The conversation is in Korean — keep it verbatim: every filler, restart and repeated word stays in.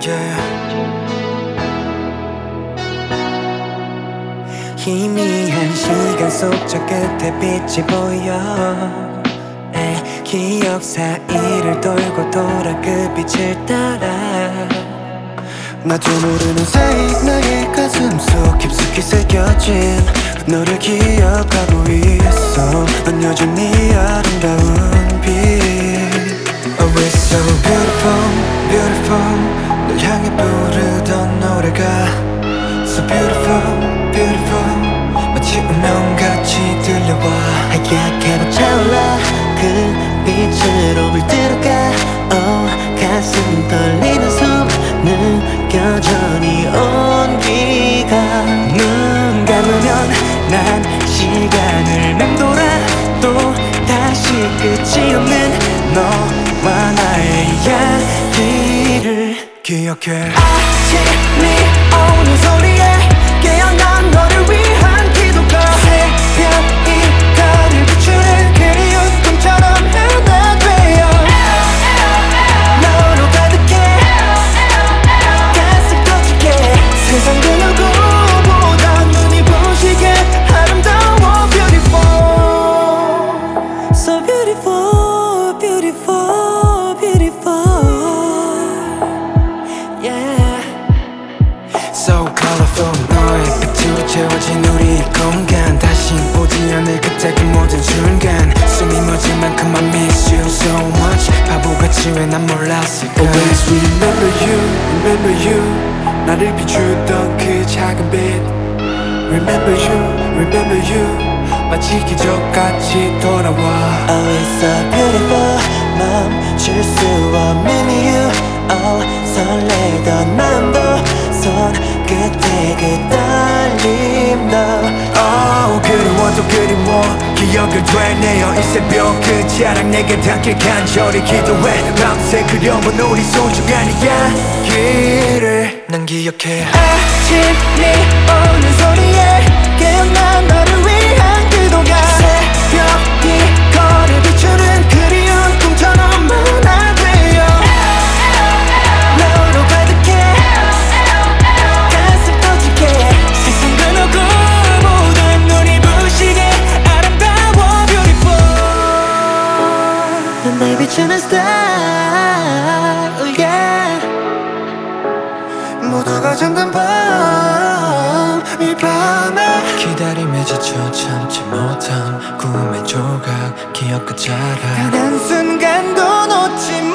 yeah. 희미한 시간 속 저 끝에 빛이 보여 에, 기억 사이를 돌고 돌아 그 빛을 따라 나도 모르는 사이 나의 가슴 속 깊숙이 새겨진 너를 기억하고 있어. 넌 여전히 아름다운 빛. Oh it's so beautiful, beautiful. 널 향해 부르던 노래가 So beautiful, beautiful. 마치 운명같이 들려와 하얗게도 차올라 그 빛으로 물들어가 oh, 가슴 떨리는 숨 느껴져 네 온기가 눈 감으면 난 시간을 맴돌아 또 다시 끝이 없는 너와 나의 이야기를 기억해. 아침이 오는 소리에 깨어난 너를 위한 기도가 새벽이 거리를 비추는 그리운 꿈처럼 하나 되어 너로 가득해 가슴 터지게 세상 그 누구보다 눈이 부시게 아름다워 beautiful So beautiful beautiful beautiful yeah So colorful 너의 빛으로 채워진 우리 공간 다시 오지 않을 그때 그 모든 순간 숨이 멎을 만큼 I miss you so much 바보같이 왜 난 몰랐을까. Always remember you, remember you. 나를 비추던 그 작은 빛 Remember you, remember you. 마치 기적같이 돌아와 Oh it's so beautiful 멈출 수 없는 이유 Oh 설레던 마음도 손끝에 그 떨림 너 Oh 그리워도 그리워 기억을 되뇌어 이 새벽 그 자랑 내게 닿길 간절히 기도해 밤새 그려본 우리 소중한 이야기를 난 기억해. 아침이 오는 소리에 깨어난 너를 위한 기도가 새벽이 거리를 비추는 그리운 꿈처럼 하나 되어 너로 가득해 가슴 터지게 세상 그 누구보다 눈이 부시게 아름다워 beautiful 넌 날 비추는 star oh yeah 모두가 잠든 밤 이 밤에 기다림에 지쳐 참지 못한 꿈의 조각 기억 그 자락 단 한순간도 놓지